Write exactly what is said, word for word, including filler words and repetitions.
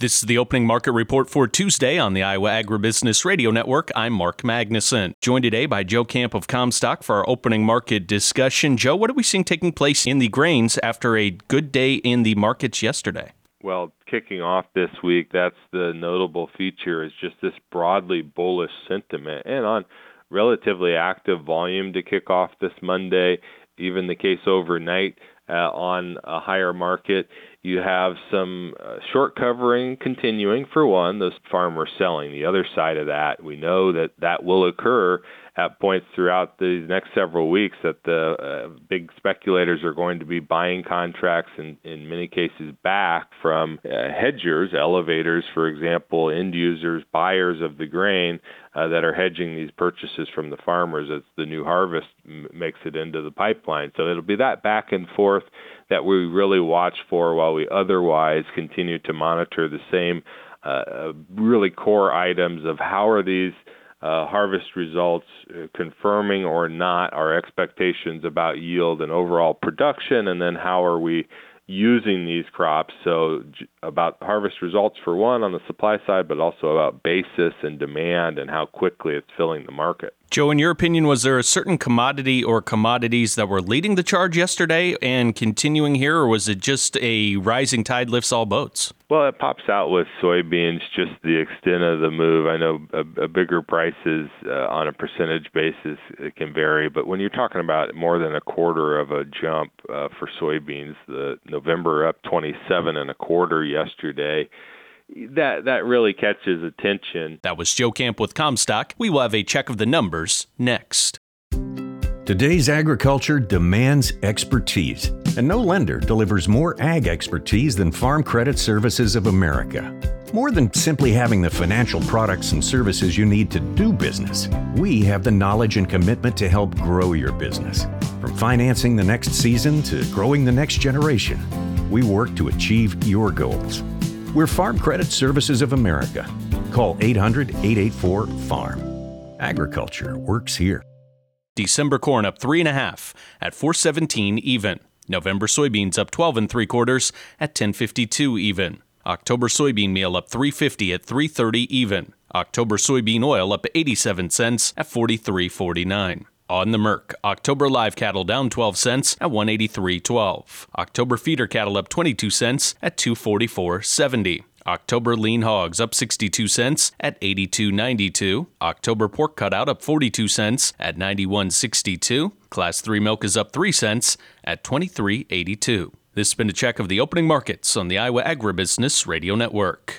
This is the opening market report for Tuesday on the Iowa Agribusiness Radio Network. I'm Mark Magnuson, joined today by Joe Camp of Comstock for our opening market discussion. Joe, what are we seeing taking place in the grains after a good day in the markets yesterday? Well, kicking off this week, that's the notable feature, is just this broadly bullish sentiment and on relatively active volume to kick off this Monday. Even the case overnight uh, on a higher market. You have some uh, short covering continuing, for one, those farmers selling. The other side of that, we know that that will occur at points throughout the next several weeks, that the uh, big speculators are going to be buying contracts, in, in many cases back from uh, hedgers, elevators, for example, end users, buyers of the grain uh, that are hedging these purchases from the farmers as the new harvest m- makes it into the pipeline. So it'll be that back and forth that we really watch for while we otherwise continue to monitor the same uh, really core items of how are these Uh, harvest results uh, confirming or not our expectations about yield and overall production, and then how are we using these crops. So j- about harvest results for one on the supply side, but also about basis and demand and how quickly it's filling the market. Joe, in your opinion, was there a certain commodity or commodities that were leading the charge yesterday and continuing here, or was it just a rising tide lifts all boats? Well, it pops out with soybeans, just the extent of the move. I know a, a bigger prices uh, on a percentage basis, it can vary, but when you're talking about more than a quarter of a jump uh, for soybeans, the November up twenty-seven and a quarter yesterday, that that really catches attention. That was Joe Camp with Comstock. We will have a check of the numbers next. Today's agriculture demands expertise, and no lender delivers more ag expertise than Farm Credit Services of America. More than simply having the financial products and services you need to do business, we have the knowledge and commitment to help grow your business. From financing the next season to growing the next generation, we work to achieve your goals. We're Farm Credit Services of America. Call eight hundred, eight eight four, farm. Agriculture works here. December corn up three and a half at four seventeen even. November soybeans up twelve and three quarters at ten fifty-two even. October soybean meal up three fifty at three thirty even. October soybean oil up eighty-seven cents at forty-three forty-nine. On the Merc, October live cattle down twelve cents at one eighty-three twelve. October feeder cattle up twenty-two cents at two forty-four seventy. October lean hogs up sixty-two cents at eighty-two ninety-two. October pork cutout up forty-two cents at ninety-one sixty-two. Class three milk is up three cents at twenty-three eighty-two. This has been a check of the opening markets on the Iowa Agribusiness Radio Network.